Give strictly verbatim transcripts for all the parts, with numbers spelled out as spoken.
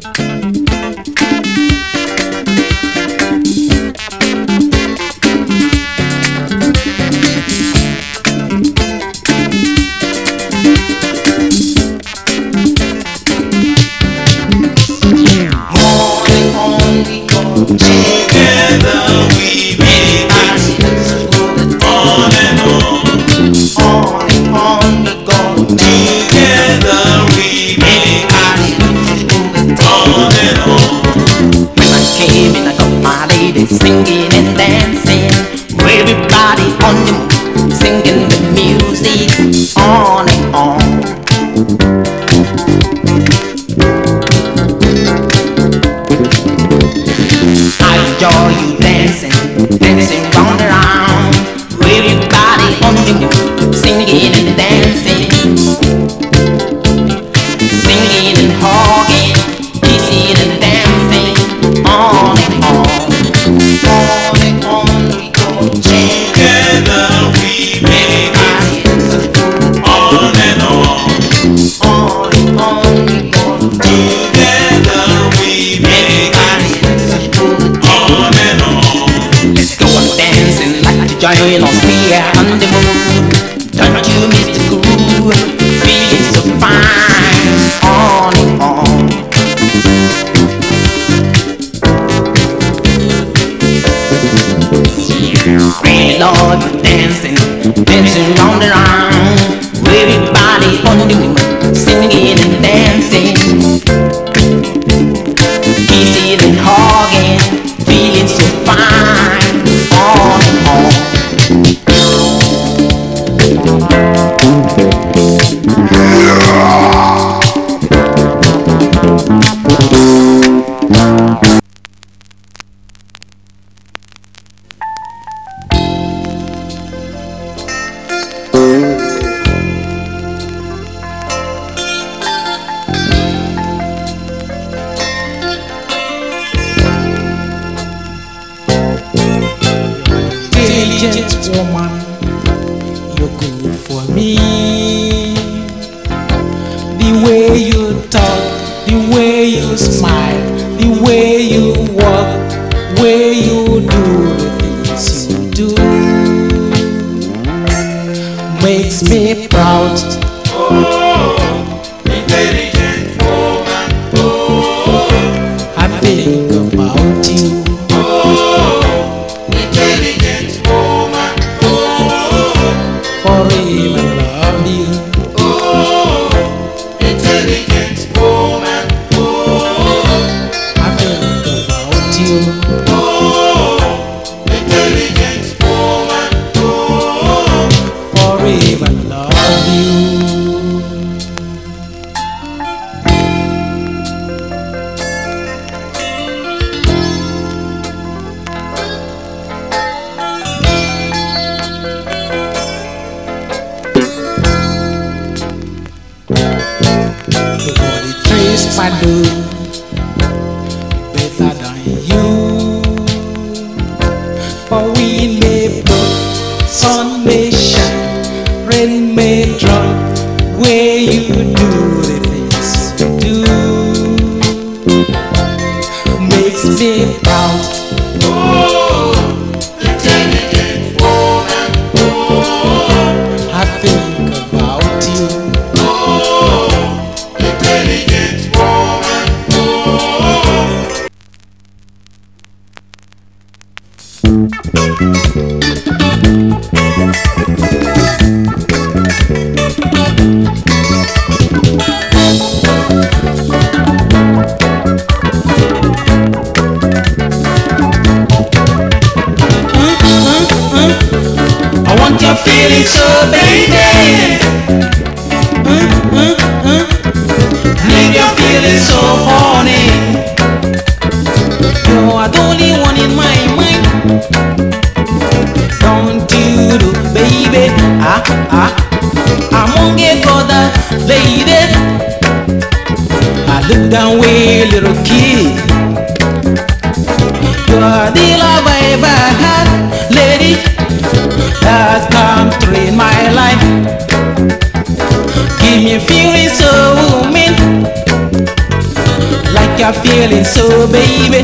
Singing and dancing, everybody on the move, singing the music on and on. I enjoy you dancing, dancing round and round, everybody on the move, singing and dancing, singing and hugging, kissing and dancing on and on. On and on we go, together we make it. On and on, on and on we go, together we make it. On and on. Let's go on dancing like to join us here on the move. Don't you miss the groove, feeling so fine. On and on. Really love you dancing, dancing round and round, everybody on the move, singing and dancing, kissing and hugging, feeling so fine, on and on. Intelligent woman, you're good for me. The way you talk, the way you smile, the way you walk, way you do the things you do, makes me proud. Oh, intelligent woman. Oh, I think about you. Forever love you. Oh, intelligent woman. Oh, I think about you. Oh, intelligent woman. Oh, Forever love you. I do better than you. For we may burn, sun may shine, rain may drop, where you do the things you do, makes me proud. oh, intelligent woman. Oh, I think about you. oh, intelligent woman. I want your feeling so baby. Mm, mm, mm. Need your feeling so horny. You are the only one in my mind. Don't you do, baby? Ah ah. I'm hungry for the lady. I look down way, little kid. You are the love I ever had, lady. That's come through in my life. Give me feeling so mean, like you're feeling so, baby.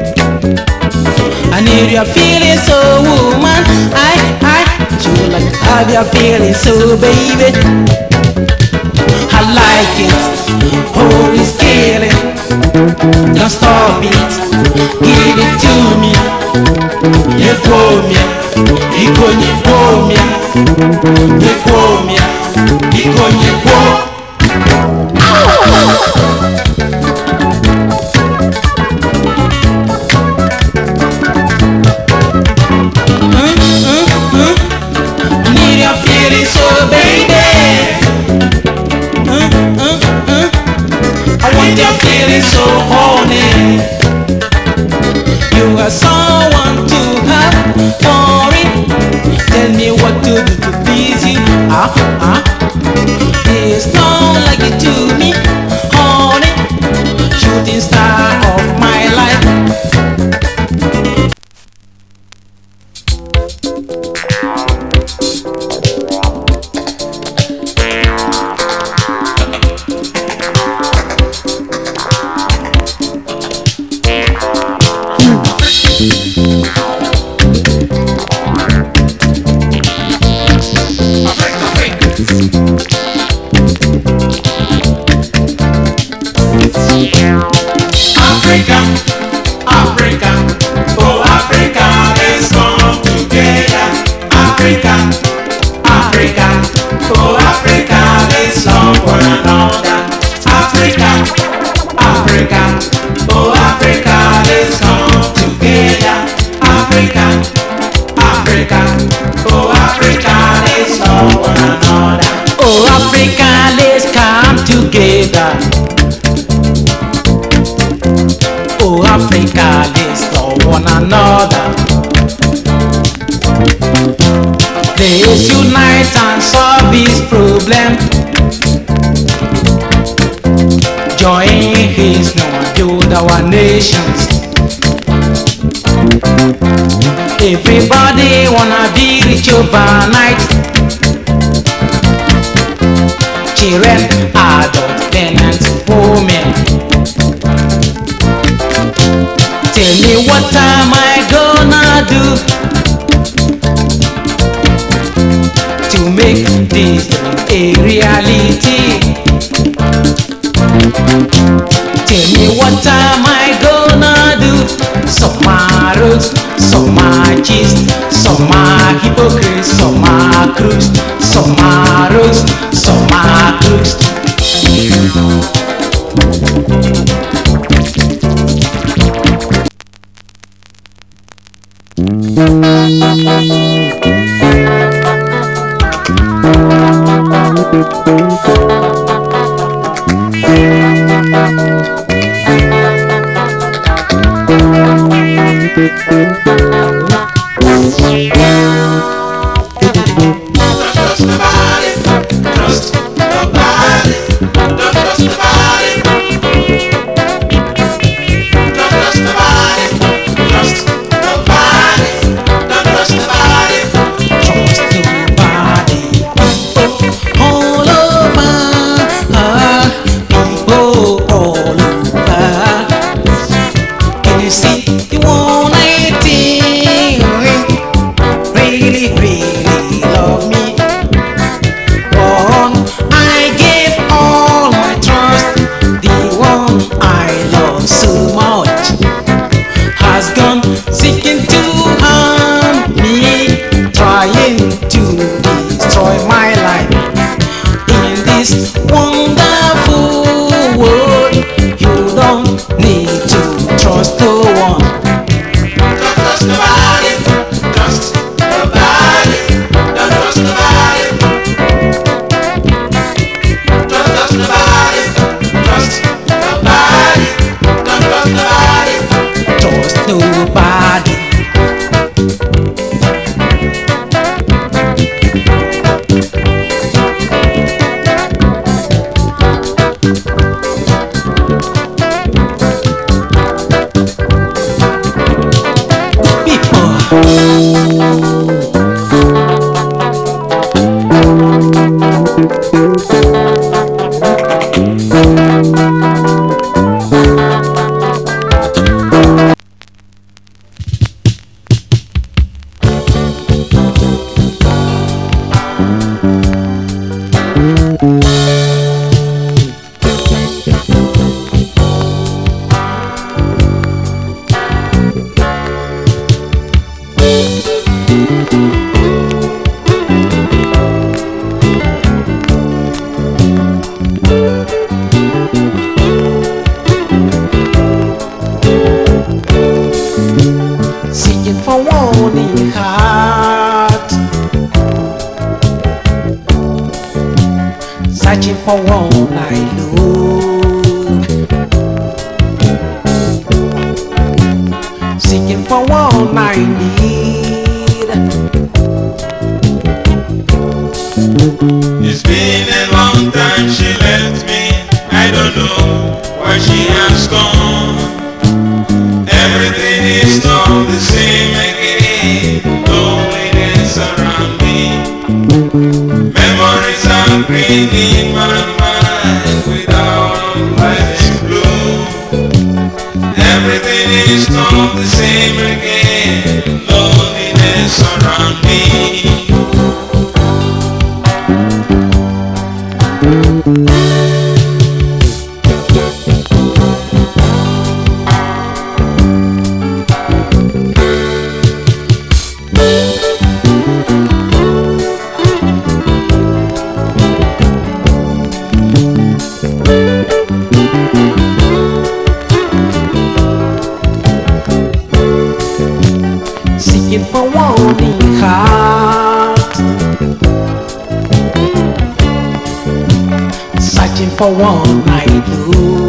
And if you're feeling so, woman, I, I, you like to have your feeling so, baby. I like it, oh, it's killing. Don't stop it, give it to me. You call me, you call me, call me. You call me, you call me, call. Need your feeling so, baby. Uh, uh, uh. I want your feeling so horny. You are someone to have for it. Tell me what to do to please you. Ah, ah. There's no like it to me, honey. Shooting star of my life. Africa, Africa, oh Africa, let's come together. Africa, Africa, oh Africa, let's love one another. Africa, Africa, oh Africa, let's come together. Africa, Africa, oh Africa, let's love one another. Oh Africa, let's come together. Oh Africa, let's love one another. Let's unite and solve this problem. Join hands now and build our nations. Everybody wanna be rich overnight. Children, adults, tenants, women. Tell me what am I gonna do to make this a reality? Tell me what am I gonna do? Some are rogues, some are cheese, some are hypocrites, some are crooks, some are rogues, some are crooks. Trust nobody, trust nobody, don't trust nobody. Don't trust nobody, trust nobody, don't trust nobody. Trust nobody. All over, uh, people all over. Can you see the one I think really, really love me? One I gave all my trust. The one I love so much has gone seeking to harm me, trying to destroy my life. In this wonderful world, you don't need to trust no one. Don't trust nobody, trust nobody, don't trust nobody. Don't trust nobody, trust nobody, don't trust nobody. Trust nobody. People. for one night love, seeking for one night need. It's been a long time she left me. I don't know where she has gone. Everything is not the same again. Loneliness around me. Memories are green in my mind without letting blue. Everything is not the same again. Loneliness around me. Seeking for warning heart, searching for one night love.